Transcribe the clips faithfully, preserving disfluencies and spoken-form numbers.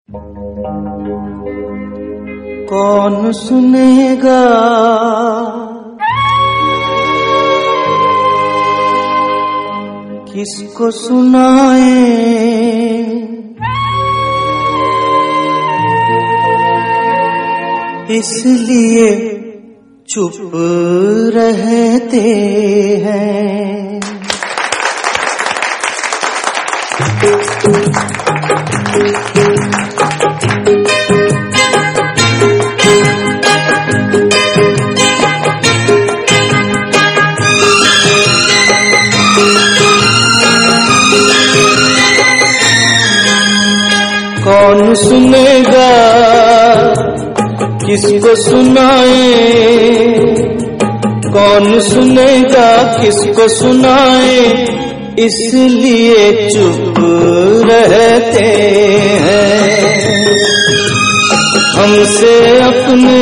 कौन सुनेगा किसको सुनाए, इसलिए चुप रहते हैं। कौन सुनेगा किसको सुनाए, कौन सुनेगा किसको सुनाए, इसलिए चुप रहते हैं। हमसे अपने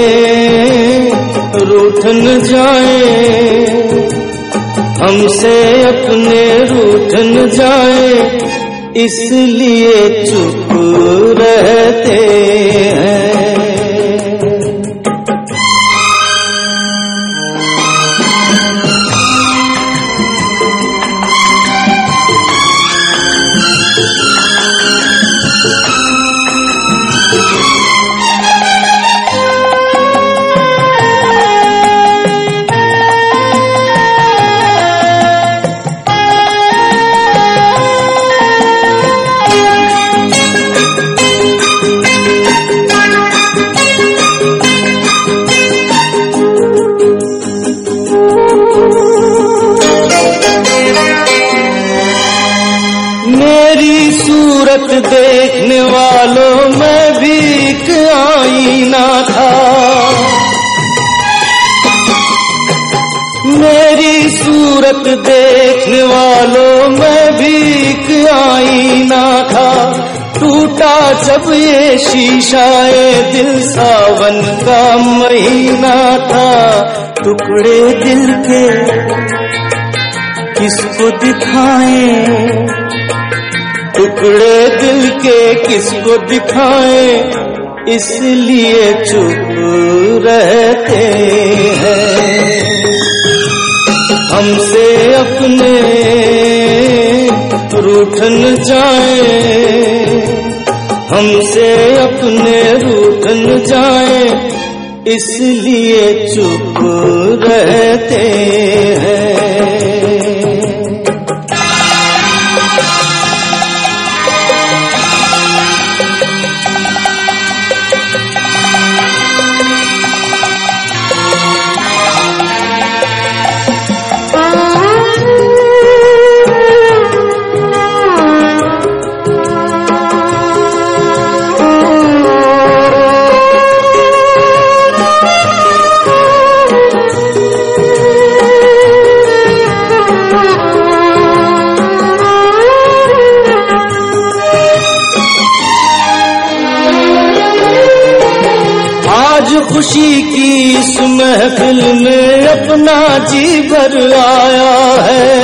रूठ न जाए, हमसे अपने रूठ न जाए, इसलिए चुप रहते हैं। देखने वालों में भी एक आईना था, मेरी सूरत देखने वालों में भी एक आईना था। टूटा जब ये शीशाए दिल सावन का महीना था। टुकड़े दिल के किसको दिखाएं, टुकड़े दिल के किसको दिखाएं, इसलिए चुप रहते हैं। हमसे अपने रूठ न जाए, हमसे अपने रूठ न जाए, इसलिए चुप रहते हैं। खुशी की इस महफिल में अपना जी भर आया है,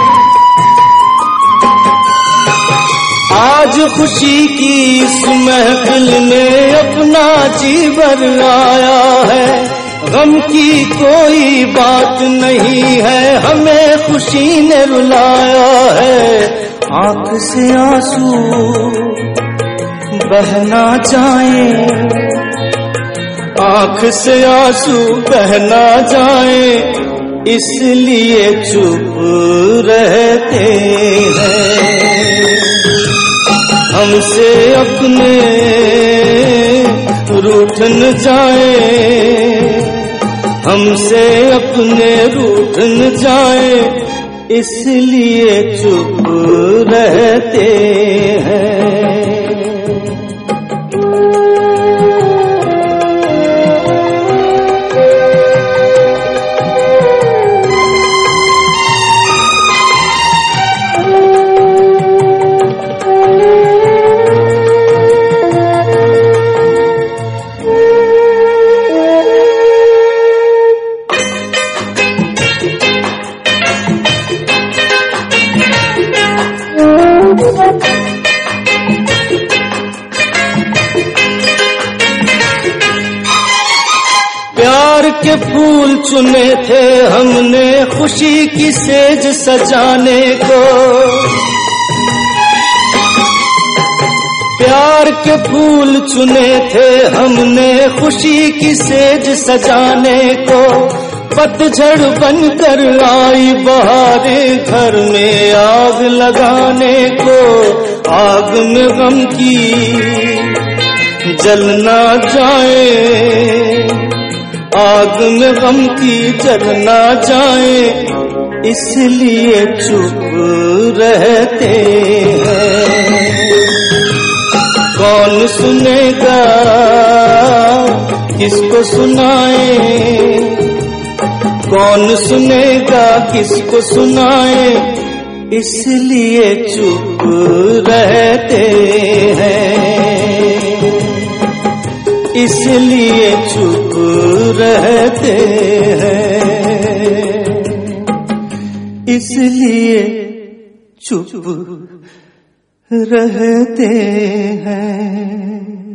आज खुशी की इस महफिल में अपना जी भर आया है। गम की कोई बात नहीं है, हमें खुशी ने रुलाया है। आंख से आंसू बहना जाए, आँख से आंसू बहना जाए, इसलिए चुप रहते हैं। हमसे अपने रूठ न जाए, हमसे अपने रूठ न जाए, इसलिए चुप रहते हैं। के फूल चुने थे हमने खुशी की सेज सजाने को, प्यार के फूल चुने थे हमने खुशी की सेज सजाने को। पतझड़ बनकर आई बहारें घर में आग लगाने को, आग में गम की जल ना जाए, आग में गम की जल ना जाए, इसलिए चुप रहते हैं। कौन सुनेगा किसको सुनाए, कौन सुनेगा किसको सुनाए, इसलिए चुप रहते हैं, इसलिए चुप रहते हैं, इसलिए चुप रहते हैं।